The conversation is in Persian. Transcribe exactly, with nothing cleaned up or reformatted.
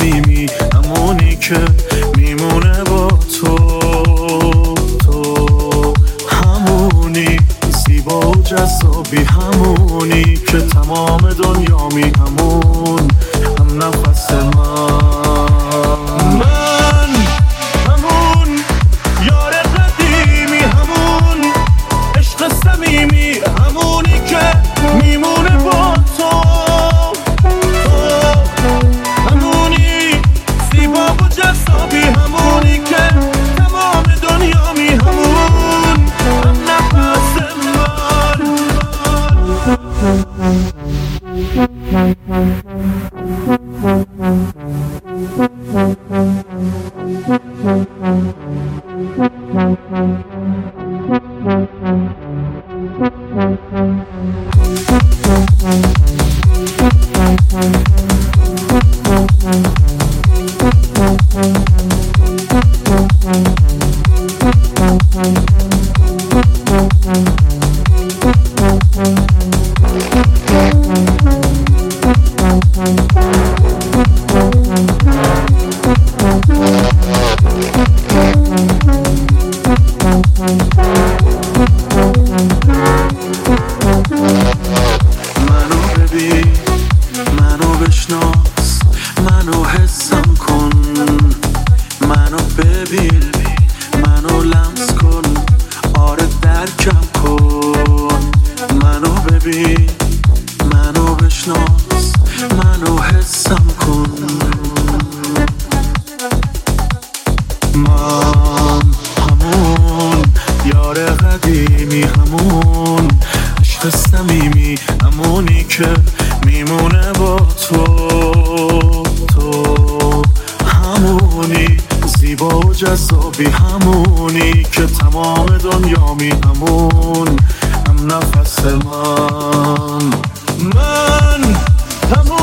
صمیمی، همونی که میمونه با تو. تو همونی زیبا و جذابی، همونی که تمام دنیامی، همون هم نفس من. من همون یار قدیمی، همون عشق صمیمی، همونی که میمونه با تو. جذابی، همونی که تمام دنیامی، همون هم نفس من. منو حسم کن، منو ببین، منو لمس کن، آره درکم کن. منو ببین، منو بشناس، منو حسم کن. من همون یار قدیمی، همون عشق صمیمی، همونی که میمونه با تو. تو همونی زیبا و جذابی، همونی که تمام دنیامی، همون هم نفس من. من همون